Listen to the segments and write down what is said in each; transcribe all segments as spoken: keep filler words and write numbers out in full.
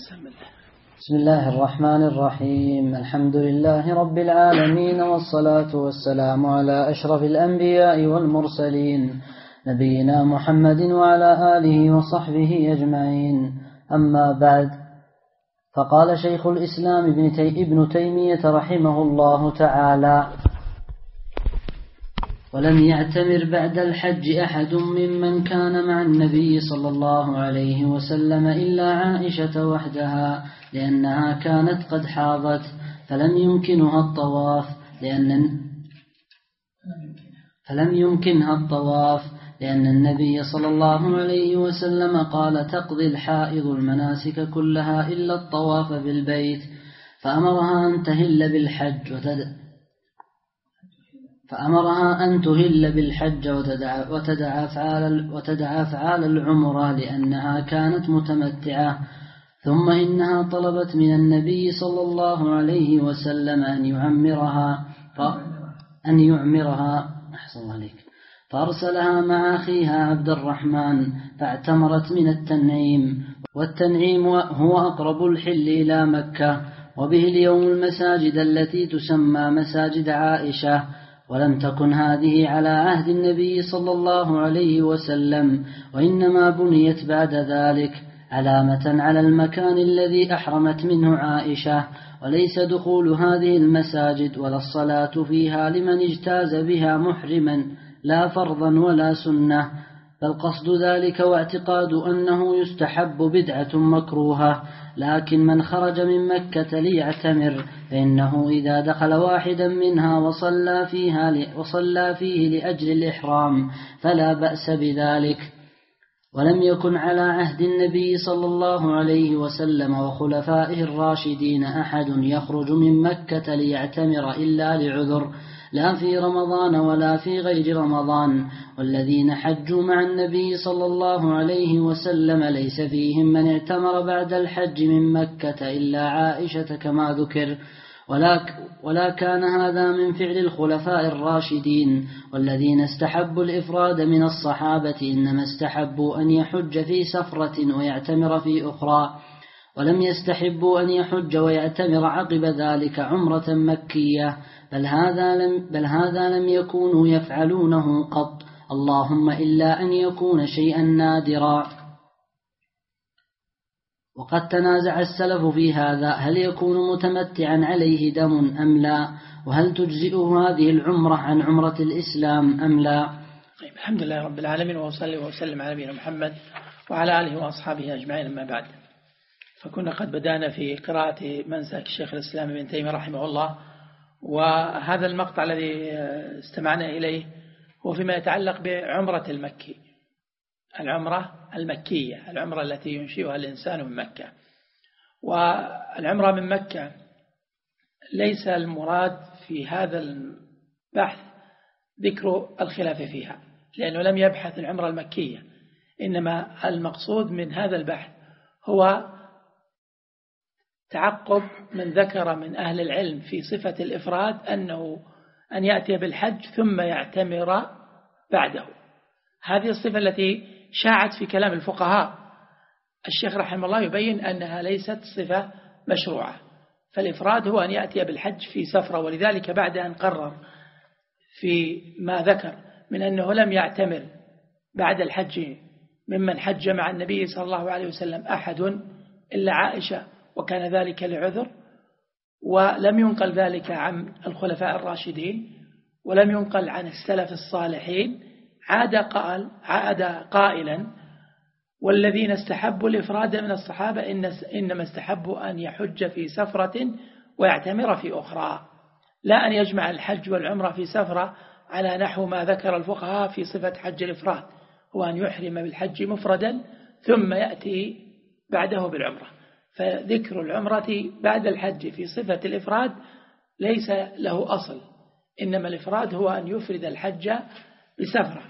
بسم الله الرحمن الرحيم. الحمد لله رب العالمين، والصلاة والسلام على أشرف الأنبياء والمرسلين، نبينا محمد وعلى آله وصحبه أجمعين. أما بعد، فقال شيخ الإسلام ابن تيمية رحمه الله تعالى: ولم يعتمر بعد الحج أحد ممن كان مع النبي صلى الله عليه وسلم إلا عائشة وحدها، لأنها كانت قد حاضت فلم يمكنها الطواف لأن فلم يمكنها الطواف لأن النبي صلى الله عليه وسلم قال: تقضي الحائض المناسك كلها إلا الطواف بالبيت، فأمرها أن تهل بالحج وتدع فأمرها أن تهل بالحج وتدع, وتدع, أفعال, وتدع أفعال العمرة لأنها كانت متمتعة. ثم إنها طلبت من النبي صلى الله عليه وسلم أن يعمرها أن يعمرها أحسن عليك فأرسلها مع أخيها عبد الرحمن، فاعتمرت من التنعيم، والتنعيم هو أقرب الحل إلى مكة، وبه اليوم المساجد التي تسمى مساجد عائشة. ولم تكن هذه على عهد النبي صلى الله عليه وسلم، وإنما بنيت بعد ذلك علامة على المكان الذي أحرمت منه عائشة، وليس دخول هذه المساجد ولا الصلاة فيها لمن اجتاز بها محرما لا فرضا ولا سنة، بل قصد ذلك واعتقاد أنه يستحب بدعة مكروهة. لكن من خرج من مكة ليعتمر فإنه إذا دخل واحدا منها وصلى فيها وصلى فيه لأجل الإحرام فلا بأس بذلك. ولم يكن على عهد النبي صلى الله عليه وسلم وخلفائه الراشدين أحد يخرج من مكة ليعتمر إلا لعذر، لا في رمضان ولا في غير رمضان. والذين حجوا مع النبي صلى الله عليه وسلم ليس فيهم من اعتمر بعد الحج من مكة إلا عائشة كما ذكر، ولا كان هذا من فعل الخلفاء الراشدين. والذين استحبوا الإفراد من الصحابة إنما استحبوا أن يحج في سفرة ويعتمر في أخرى، ولم يستحبوا أن يحج ويعتمر عقب ذلك عمرة مكية، بل هذا لم, بل هذا لم يكونوا يفعلونه قط، اللهم إلا أن يكون شيئا نادرا. وقد تنازع السلف في هذا، هل يكون متمتعا عليه دم أم لا؟ وهل تجزئه هذه العمرة عن عمرة الإسلام أم لا؟ طيب، الحمد لله رب العالمين، وصلي وسلم على نبينا محمد وعلى آله وأصحابه أجمعين. أما بعد، فكنا قد بدأنا في قراءة منسك الشيخ الإسلام ابن تيمية رحمه الله، وهذا المقطع الذي استمعنا إليه هو فيما يتعلق بعمرة المكي، العمرة المكية، العمرة التي ينشئها الإنسان من مكة. والعمرة من مكة ليس المراد في هذا البحث ذكر الخلاف فيها، لأنه لم يبحث العمرة المكية، إنما المقصود من هذا البحث هو تعقب من ذكر من أهل العلم في صفة الإفراد أنه أن يأتي بالحج ثم يعتمر بعده. هذه الصفة التي شاعت في كلام الفقهاء، الشيخ رحمه الله يبين أنها ليست صفة مشروعة، فالإفراد هو أن يأتي بالحج في سفرة. ولذلك بعد أن قرر في ما ذكر من أنه لم يعتمر بعد الحج ممن حج مع النبي صلى الله عليه وسلم أحد إلا عائشة، وكان ذلك لعذر، ولم ينقل ذلك عن الخلفاء الراشدين، ولم ينقل عن السلف الصالحين، عاد قال عاد قائلا: والذين استحبوا الإفراد من الصحابة إن إنما استحبوا أن يحج في سفرة ويعتمر في أخرى، لا أن يجمع الحج والعمرة في سفرة على نحو ما ذكر الفقهاء في صفة حج الإفراد، هو أن يحرم بالحج مفردا ثم يأتي بعده بالعمرة. فذكر العمرة بعد الحج في صفة الإفراد ليس له أصل، إنما الإفراد هو أن يفرد الحج بسفرة.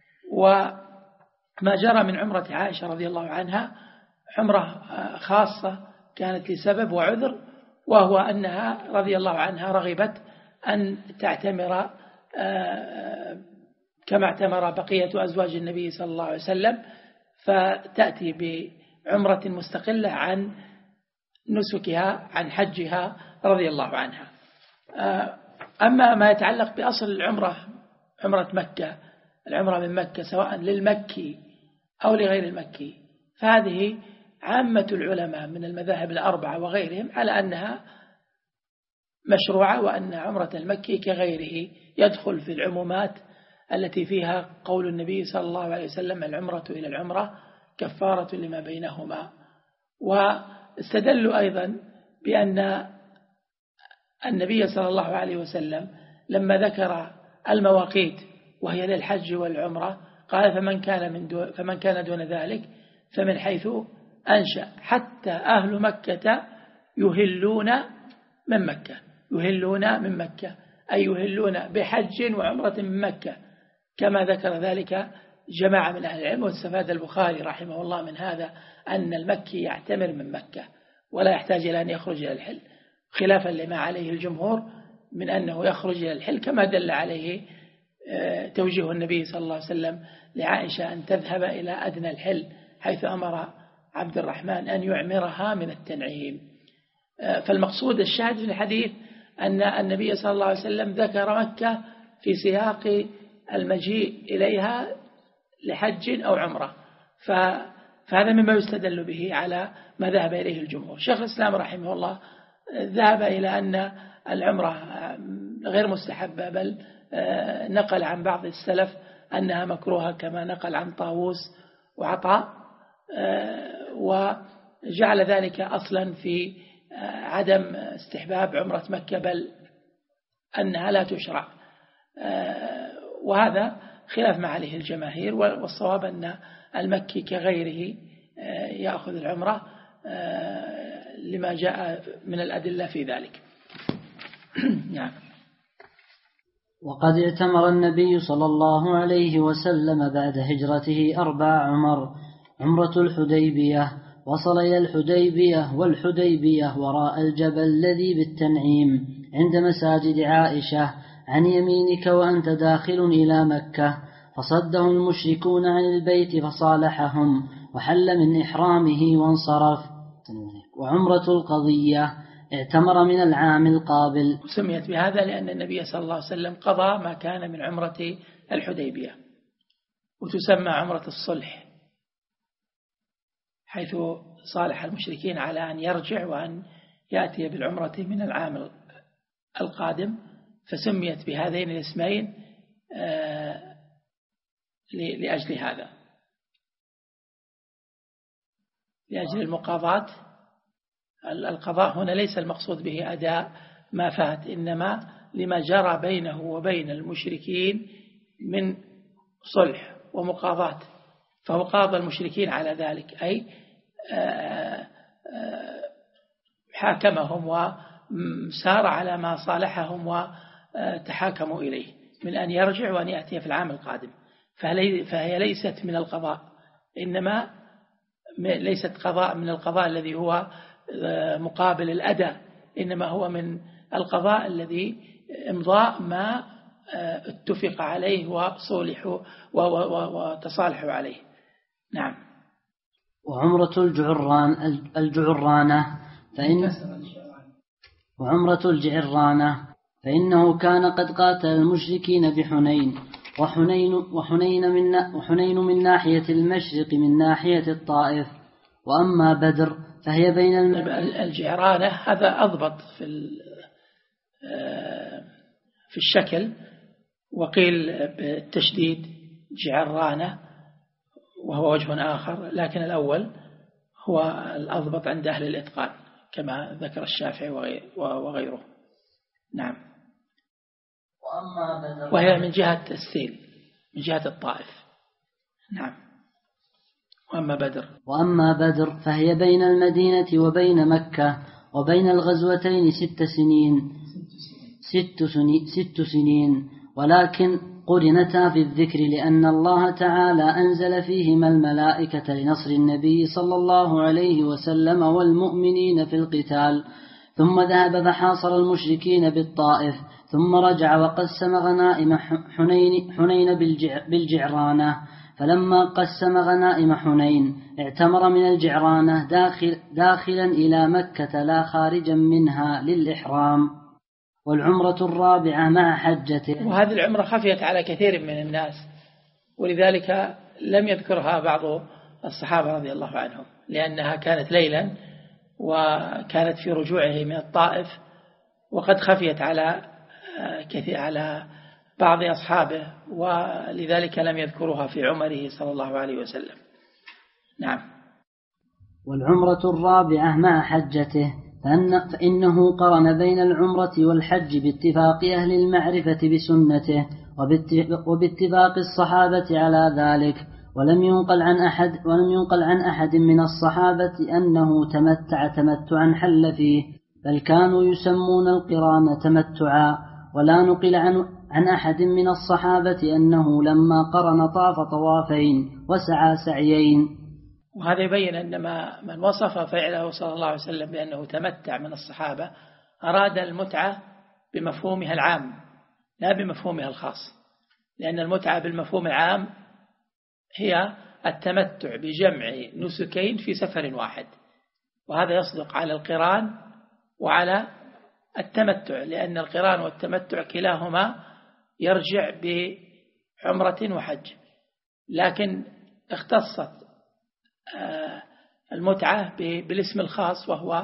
وما جرى من عمرة عائشة رضي الله عنها عمرة خاصة كانت لسبب وعذر، وهو أنها رضي الله عنها رغبت أن تعتمر كما اعتمر بقية أزواج النبي صلى الله عليه وسلم، فتأتي بعمرة مستقلة عن نسكها عن حجها رضي الله عنها. أما ما يتعلق بأصل العمرة، عمرة مكة، العمرة من مكة سواء للمكي أو لغير المكي، فهذه عامة العلماء من المذاهب الأربعة وغيرهم على أنها مشروعة، وأن عمرة المكي كغيره يدخل في العمومات التي فيها قول النبي صلى الله عليه وسلم: العمرة إلى العمرة كفارة لما بينهما. واستدلوا أيضا بأن النبي صلى الله عليه وسلم لما ذكر المواقيت وهي للحج والعمرة قال: فمن كان من دون فمن كان دون ذلك فمن حيث أنشأ، حتى أهل مكة يهلون من مكة، يهلون من مكة أي يهلون بحج وعمرة من مكة، كما ذكر ذلك جماعة من أهل العلم. واستفاد البخاري رحمه الله من هذا أن المكي يعتمر من مكة ولا يحتاج إلى أن يخرج إلى الحل، خلافا لما عليه الجمهور من أنه يخرج إلى الحل، كما دل عليه توجيه النبي صلى الله عليه وسلم لعائشة أن تذهب إلى أدنى الحل، حيث أمر عبد الرحمن أن يعمرها من التنعيم. فالمقصود الشاهد في الحديث أن النبي صلى الله عليه وسلم ذكر مكة في سياق المجيء إليها لحج أو عمرة، فهذا مما يستدل به على ما ذهب إليه الجمهور. شيخ الإسلام رحمه الله ذهب إلى أن العمرة غير مستحبة، بل نقل عن بعض السلف أنها مكروهة كما نقل عن طاووس وعطاء، وجعل ذلك أصلا في عدم استحباب عمرة مكة، بل أنها لا تشرع، وهذا خلاف ما عليه الجماهير. والصواب أن المكي كغيره يأخذ العمرة لما جاء من الأدلة في ذلك. نعم. وقد اعتمر النبي صلى الله عليه وسلم بعد هجرته أربع عمر: عمرة الحديبية، وصل إلى الحديبية، والحديبية وراء الجبل الذي بالتنعيم عند مساجد عائشة عن يمينك وأنت داخل إلى مكة، فصده المشركون عن البيت فصالحهم وحل من إحرامه وانصرف. وعمرة القضية اعتمر من العام القابل. سميت بهذا لأن النبي صلى الله عليه وسلم قضى ما كان من عمرة الحديبية، وتسمى عمرة الصلح، حيث صالح المشركين على أن يرجع وأن يأتي بالعمرة من العام القادم، فسميت بهذين الاسمين لأجل هذا، لأجل المقاضاة. القضاء هنا ليس المقصود به أداء ما فات، إنما لما جرى بينه وبين المشركين من صلح ومقاضاة، فهو قاضى المشركين على ذلك، أي حاكمهم وسار على ما صالحهم وتحاكموا إليه من أن يرجع وأن يأتي في العام القادم. فهي ليست من القضاء، إنما ليست قضاء من القضاء الذي هو مقابل الأداء، إنما هو من القضاء الذي امضاء ما اتفق عليه وصولحوا وتصالحوا عليه. نعم. وعمرة الجعران الجعرانة فإن وعمرة الجعرانة فإنه كان قد قاتل المشركين بحنين، وحنين وحنين من وحنين من ناحية المشرق من ناحية الطائف. وأما بدر فهي بين الم... الجعرانة هذا أضبط في في الشكل، وقيل بالتشديد جعرانة وهو وجه آخر، لكن الأول هو الأضبط عند أهل الإتقان كما ذكر الشافعي وغيره. نعم. وأما بدر وهي من جهة السيل، من جهة الطائف. نعم. وأما بدر وأما بدر فهي بين المدينة وبين مكة وبين الغزوتين ست سنين ست سنين, ست سنين ولكن قرنتا في الذكر لأن الله تعالى أنزل فيهما الملائكة لنصر النبي صلى الله عليه وسلم والمؤمنين في القتال. ثم ذهب فحاصر المشركين بالطائف، ثم رجع وقسم غنائم حنين, حنين بالجعرانة، فلما قسم غنائم حنين اعتمر من الجعرانة داخل داخلا إلى مكة لا خارجا منها للإحرام. والعمرة الرابعة مع حجته. وهذه العمرة خفيت على كثير من الناس، ولذلك لم يذكرها بعض الصحابة رضي الله عنهم، لأنها كانت ليلا وكانت في رجوعه من الطائف، وقد خفيت على كثير على بعض أصحابه، ولذلك لم يذكرها في عمره صلى الله عليه وسلم. نعم. والعمرة الرابعة مع حجته، فإن فإنه قرن بين العمرة والحج باتفاق أهل المعرفة بسنته وباتفاق الصحابة على ذلك، ولم ينقل عن أحد ولم ينقل عن أحد من الصحابة أنه تمتع تمتعا حل فيه، بل كانوا يسمون القران تمتعا. ولا نقل عن عن أحد من الصحابة أنه لما قرن طاف طوافين وسعى سعيين. وهذا يبين أن ما من وصف فعله صلى الله عليه وسلم بأنه تمتع من الصحابة أراد المتعة بمفهومها العام لا بمفهومها الخاص، لأن المتعة بالمفهوم العام هي التمتع بجمع نسكين في سفر واحد، وهذا يصدق على القران وعلى التمتع، لأن القران والتمتع كلاهما يرجع بعمرة وحج، لكن اختصت المتعة بالاسم الخاص، وهو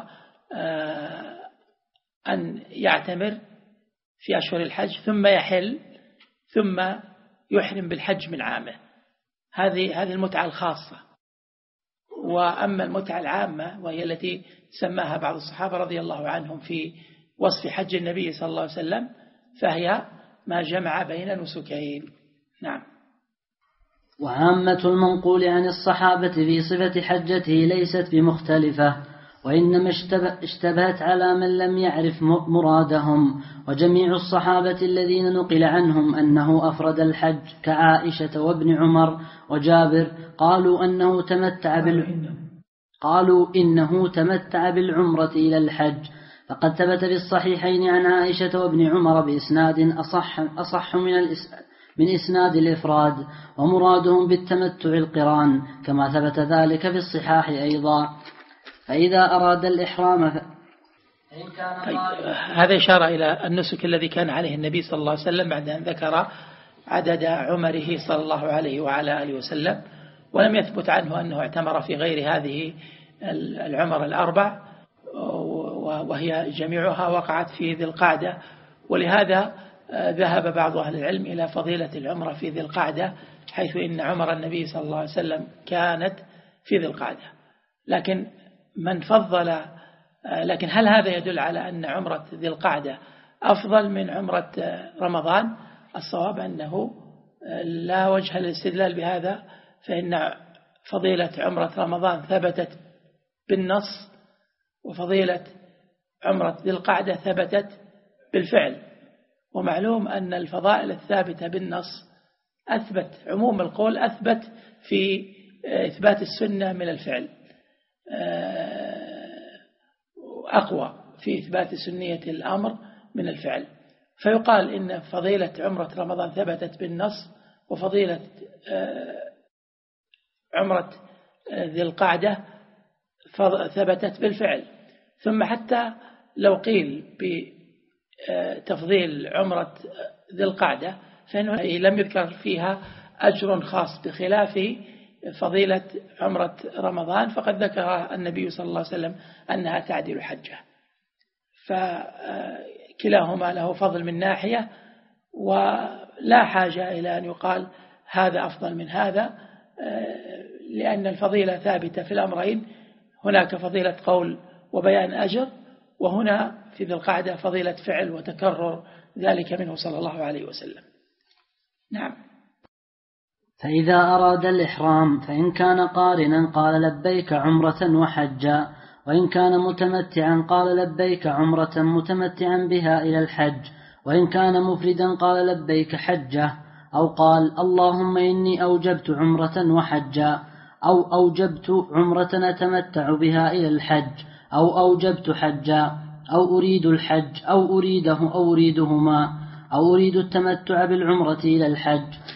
أن يعتمر في أشهر الحج ثم يحل ثم يحرم بالحج من عامه. هذه هذه المتعة الخاصة. وأما المتعة العامة وهي التي سماها بعض الصحابة رضي الله عنهم في وصف حج النبي صلى الله عليه وسلم، فهي ما جمع بين نسكين. نعم. وعامة المنقول عن الصحابة في صفة حجته ليست بمختلفة، وإنما اشتبهت على من لم يعرف مرادهم. وجميع الصحابة الذين نقل عنهم أنه أفرد الحج كعائشة وابن عمر وجابر قالوا أنه تمتع بال... قالوا إنه تمتع بالعمرة إلى الحج، فقد ثبت في الصحيحين عن عائشة وابن عمر بإسناد أصح, أصح من الإسناد من إسناد الإفراد، ومرادهم بالتمتع القران كما ثبت ذلك في الصحاح أيضا. فإذا أراد الإحرام ف... طيب. هذا إشارة إلى النسك الذي كان عليه النبي صلى الله عليه وسلم بعد أن ذكر عدد عمره صلى الله عليه وعلى آله وسلم، ولم يثبت عنه أنه اعتمر في غير هذه العمر الأربع، وهي جميعها وقعت في ذي القعدة، ولهذا ذهب بعض أهل العلم إلى فضيلة العمرة في ذي القعدة، حيث إن عمر النبي صلى الله عليه وسلم كانت في ذي القعدة. لكن من فضل لكن هل هذا يدل على أن عمرة ذي القعدة أفضل من عمرة رمضان؟ الصواب أنه لا وجه للاستدلال بهذا، فإن فضيلة عمرة رمضان ثبتت بالنص، وفضيلة عمرة ذي القعدة ثبتت بالفعل. ومعلوم أن الفضائل الثابتة بالنص أثبت عموم القول، أثبت في إثبات السنة من الفعل، أقوى في إثبات سنية الأمر من الفعل. فيقال إن فضيلة عمرة رمضان ثبتت بالنص، وفضيلة عمرة ذي القعدة ثبتت بالفعل. ثم حتى لو قيل بتفضيل عمرة ذي القعدة فإنه لم يذكر فيها أجر خاص بخلاف فضيلة عمرة رمضان، فقد ذكر النبي صلى الله عليه وسلم أنها تعدل حجة. فكلاهما له فضل من ناحية، ولا حاجة إلى أن يقال هذا أفضل من هذا، لأن الفضيلة ثابتة في الأمرين. هناك فضيلة قول وبيان أجر، وهنا في ذي القعدة فضيلة فعل وتكرر ذلك منه صلى الله عليه وسلم. نعم. فإذا أراد الإحرام فإن كان قارنا قال لبيك عمرة وحجا، وإن كان متمتعا قال لبيك عمرة متمتعا بها إلى الحج، وإن كان مفردا قال لبيك حجة، أو قال اللهم إني أوجبت عمرة وحجا، أو أوجبت عمرة أتمتع بها إلى الحج، أو أوجبت حجا، أو أريد الحج، أو أريده أو أريدهما، أو أريد التمتع بالعمرة إلى الحج.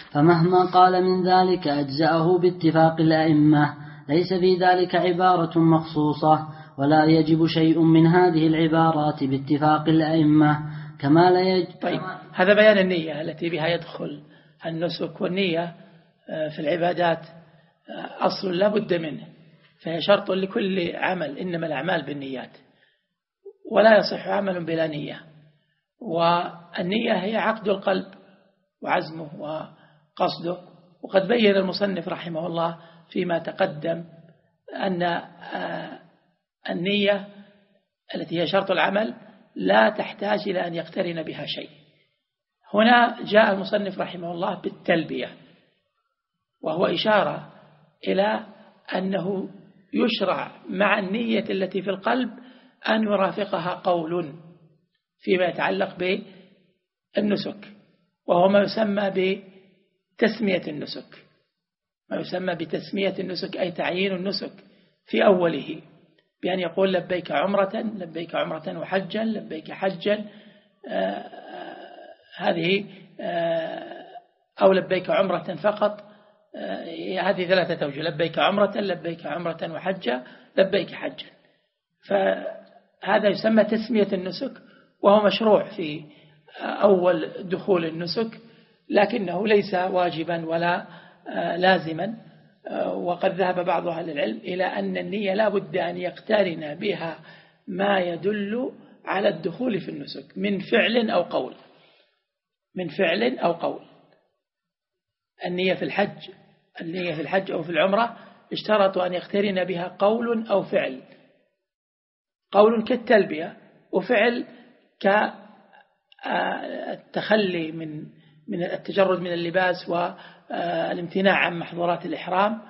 فمهما قال من ذلك أجزأه باتفاق الأئمة، ليس في ذلك عبارة مخصوصة، ولا يجب شيء من هذه العبارات باتفاق الأئمة كما لا يجب. طيب، هذا بيان النية التي بها يدخل النسك، والنية في العبادات أصل لا بد منه، فهي شرط لكل عمل، إنما الأعمال بالنيات، ولا يصح عمل بلا نية. والنية هي عقد القلب وعزمه وقصده. وقد بين المصنف رحمه الله فيما تقدم أن النية التي هي شرط العمل لا تحتاج إلى أن يقترن بها شيء. هنا جاء المصنف رحمه الله بالتلبية، وهو إشارة إلى أنه يشرع مع النية التي في القلب أن يرافقها قول فيما يتعلق بالنسك، وهو ما يسمى بتسمية النسك. ما يسمى بتسمية النسك أي تعيين النسك في أوله، بأن يقول لبيك عمرة، لبيك عمرة وحجا، لبيك حجا، آه هذه آه أو لبيك عمرة فقط. آه هذه ثلاثة أوجه: لبيك عمرة، لبيك عمرة وحجا، لبيك حجا. فهذا يسمى تسمية النسك، وهو مشروع في أول دخول النسك، لكنه ليس واجبا ولا آه لازما. وقد ذهب بعض أهل العلم إلى أن النية لا بد أن يقترن بها ما يدل على الدخول في النسك من فعل أو قول. من فعل أو قول. النية في الحج النية في الحج أو في العمرة اشترطوا أن يقترن بها قول أو فعل. قول كالتلبية، وفعل كالتخلي من من التجرد من اللباس والامتناع عن محظورات الإحرام.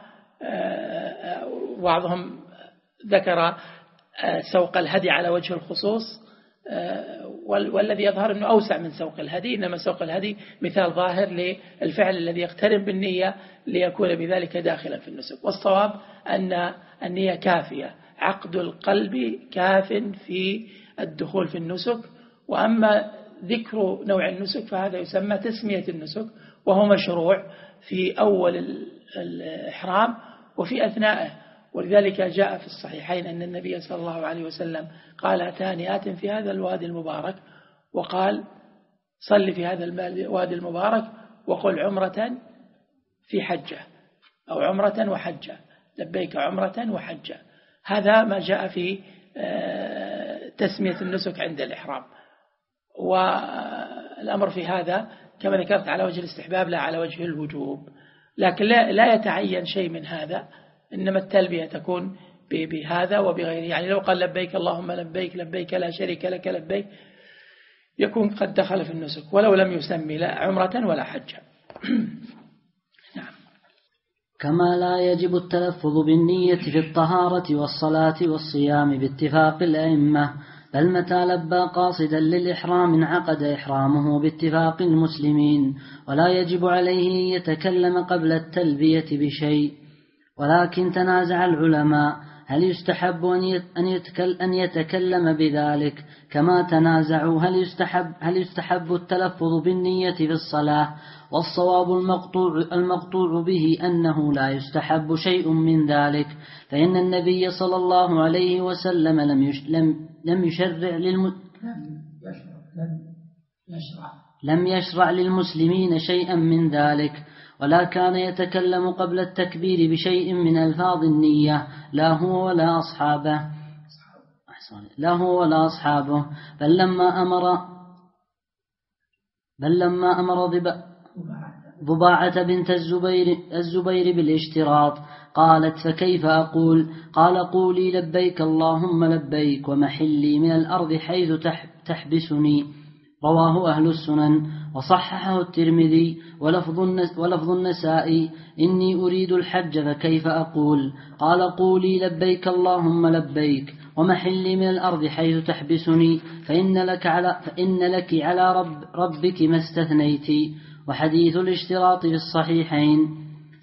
بعضهم ذكر سوق الهدي على وجه الخصوص، والذي يظهر أنه أوسع من سوق الهدي، إنما سوق الهدي مثال ظاهر للفعل الذي يقترن بالنية ليكون بذلك داخلا في النسك. والصواب أن النية كافية، عقد القلب كاف في الدخول في النسك. وأما ذكر نوع النسك فهذا يسمى تسمية النسك، وهو مشروع في أول الإحرام وفي أثنائه. ولذلك جاء في الصحيحين أن النبي صلى الله عليه وسلم قال: أتاني آت في هذا الوادي المبارك، وقال: صل في هذا الوادي المبارك وقل عمرة في حجة، أو عمرة وحجة، لبيك عمرة وحجة. هذا ما جاء في تسمية النسك عند الإحرام. والأمر في هذا كما ذكرت على وجه الاستحباب لا على وجه الوجوب، لكن لا, لا يتعين شيء من هذا، إنما التلبية تكون بهذا وبغيره. يعني لو قال لبيك اللهم لبيك، لبيك لا شريك لك لبيك، يكون قد دخل في النسك، ولو لم يسمي لا عمرة ولا حجة. نعم. كما لا يجب التلفظ بالنية في الطهارة والصلاة والصيام باتفاق الأئمة، بل متى لبى قاصدا للإحرام انعقد إحرامه باتفاق المسلمين، ولا يجب عليه أن يتكلم قبل التلبية بشيء. ولكن تنازع العلماء هل يستحب أن يتكلم بذلك، كما تنازعوا هل يستحب, هل يستحب التلفظ بالنية في الصلاة. والصواب المقطوع, المقطوع به أنه لا يستحب شيء من ذلك، فإن النبي صلى الله عليه وسلم لم يش لم لم يشرع للم لم يشرع للمسلمين شيئا من ذلك، ولا كان يتكلم قبل التكبير بشيء من ألفاظ النية، لا هو ولا أصحابه لا هو ولا أصحابه بل لما أمر بل لما أمر ضباعة بنت الزبير, الزبير بالاشتراط قالت: فكيف أقول؟ قال: قولي لبيك اللهم لبيك ومحلي من الأرض حيث تحبسني. رواه أهل السنن وصححه الترمذي. ولفظ النسائي: إني أريد الحج فكيف أقول؟ قال: قولي لبيك اللهم لبيك ومحلي من الأرض حيث تحبسني، فإن لك على, فإن لك على رب ربك ما استثنيت. وحديث الاشتراط في الصحيحين.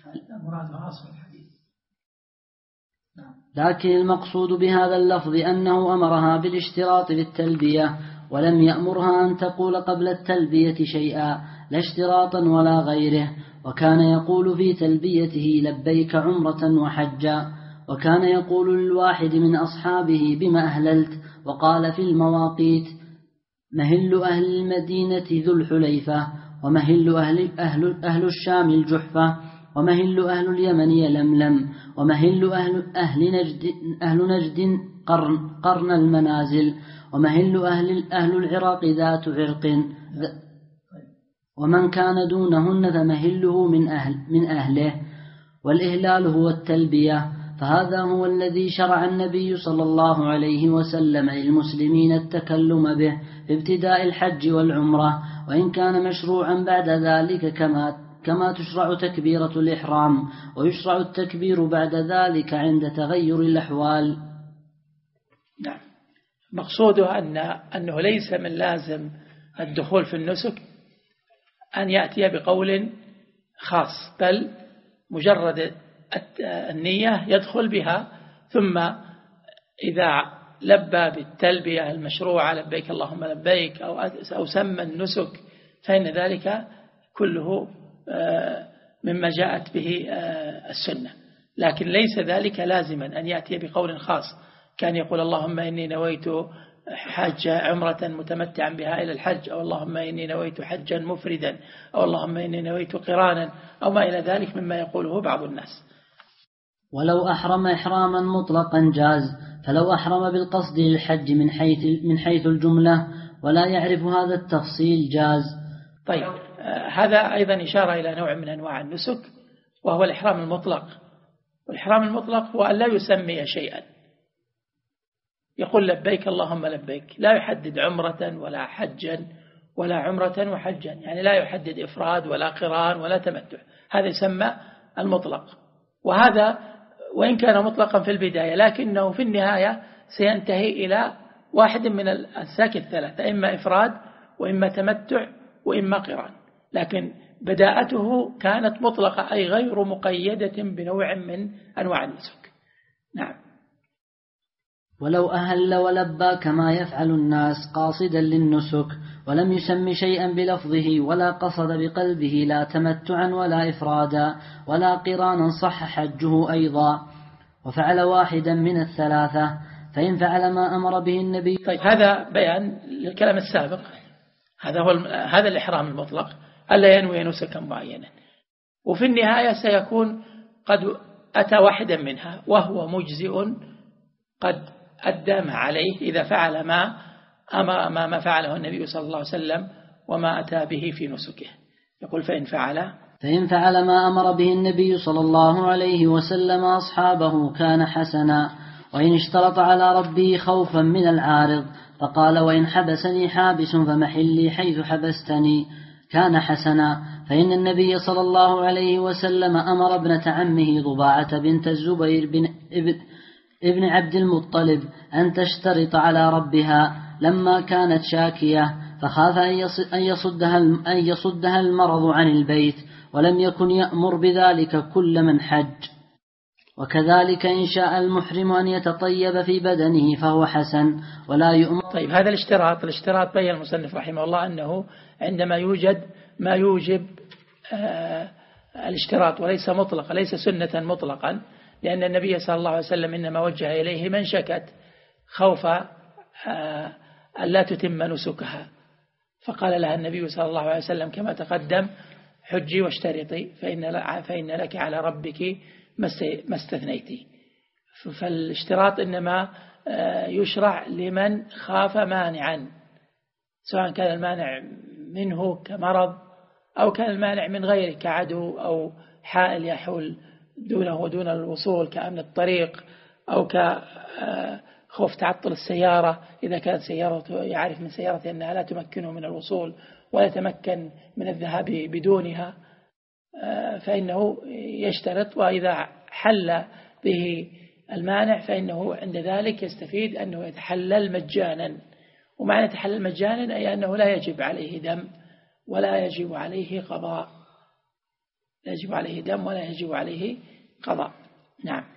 لكن المقصود بهذا اللفظ أنه أمرها بالاشتراط بالتلبية، ولم يأمرها أن تقول قبل التلبية شيئا لا اشتراطا ولا غيره. وكان يقول في تلبيته لبيك عمرة وحجا. وكان يقول للواحد من أصحابه بما أهللت، وقال في المواقيت مهل أهل المدينة ذو الحليفة، ومهل أهل, أهل, أهل الشام الجحفة، ومهل أهل اليمن يلملم، ومهل أهل, أهل نجد, أهل نجد قرن, قرن المنازل، ومهل أهل, أهل العراق ذات عرق، ومن كان دونهن فمهله من, أهل من أهله. والإهلال هو التلبية، فهذا هو الذي شرع النبي صلى الله عليه وسلم للمسلمين التكلم به في ابتداء الحج والعمرة، وإن كان مشروعا بعد ذلك كما كما تشرع تكبيرة الإحرام، ويشرع التكبير بعد ذلك عند تغير الأحوال. نعم. مقصوده أن أنه ليس من لازم الدخول في النسك أن يأتي بقول خاص، بل مجرد النية يدخل بها، ثم إذا لبى بالتلبية المشروعة لبيك اللهم لبيك أو أو سمى النسك فإن ذلك كله مما جاءت به السنة، لكن ليس ذلك لازما أن يأتي بقول خاص. كان يقول اللهم إني نويت حج عمرة متمتعا بها إلى الحج، أو اللهم إني نويت حجا مفردا، أو اللهم إني نويت قرانا، أو ما إلى ذلك مما يقوله بعض الناس. ولو أحرم إحراما مطلقا جاز، فلو أحرم بالقصد للحج من حيث من حيث الجملة ولا يعرف هذا التفصيل جاز. طيب، آه هذا أيضا إشارة إلى نوع من أنواع النسك، وهو الإحرام المطلق. والإحرام المطلق هو أن لا يسمي شيئا، يقول لبيك اللهم لبيك، لا يحدد عمرة ولا حجا ولا عمرة وحجا، يعني لا يحدد إفراد ولا قران ولا تمتع، هذا يسمى المطلق. وهذا وإن كان مطلقا في البداية لكنه في النهاية سينتهي إلى واحد من الأنساك الثلاثة، إما إفراد وإما تمتع وإما قران، لكن بداءته كانت مطلقة أي غير مقيدة بنوع من أنواع النسك. نعم. ولو أهل ولبى كما يفعل الناس قاصدا للنسك ولم يسم شيئا بلفظه ولا قصد بقلبه لا تمتعا ولا إفرادا ولا قرانا صح حجه أيضا، وفعل واحدا من الثلاثة، فإن فعل ما أمر به النبي. طيب، هذا بيان للكلام السابق، هذا هو هذا الإحرام المطلق، ألا ينوي نسكا معينا، وفي النهاية سيكون قد أتى واحدا منها وهو مجزئ قد أدى ما عليه إذا فعل ما أمر ما, ما فعله النبي صلى الله عليه وسلم وما أتى به في نسكه. يقول فإن فعل فإن فعل ما أمر به النبي صلى الله عليه وسلم أصحابه كان حسنا، وإن اشترط على ربه خوفا من العارض فقال وإن حبسني حابس فمحلي حيث حبستني كان حسنا، فإن النبي صلى الله عليه وسلم أمر ابنة عمه ضباعة بنت الزبير بن ابن ابن عبد المطلب أن تشترط على ربها لما كانت شاكية، فخاف أن يصدها, أن يصدها المرض عن البيت، ولم يكن يأمر بذلك كل من حج. وكذلك إن شاء المحرم أن يتطيب في بدنه فهو حسن ولا يؤمر. طيب، هذا الاشتراط الاشتراط بين المصنف رحمه الله أنه عندما يوجد ما يوجب آه الاشتراط وليس مطلقا، ليس سنة مطلقا، لأن النبي صلى الله عليه وسلم إنما وجه إليه من شكت خوف آه أن لا تتم نسكها، فقال لها النبي صلى الله عليه وسلم كما تقدم حجي واشترطي فإن, فإن لك على ربك ما استثنيتي. فالاشتراط إنما يشرع لمن خاف مانعا، سواء كان المانع منه كمرض أو كان المانع من غيره كعدو أو حائل يحول دونه ودون الوصول كأمن الطريق، أو كخوف تعطل السيارة إذا كانت سيارته يعرف من سيارته أنها لا تمكنه من الوصول ولا يتمكن من الذهاب بدونها، فإنه يشترط، وإذا حل به المانع فإنه عند ذلك يستفيد أنه يتحلل مجانا. ومعنى يتحلل مجانا أي أنه لا يجب عليه دم ولا يجب عليه قضاء، لا يجب عليه دم ولا يجب عليه قضاء. نعم.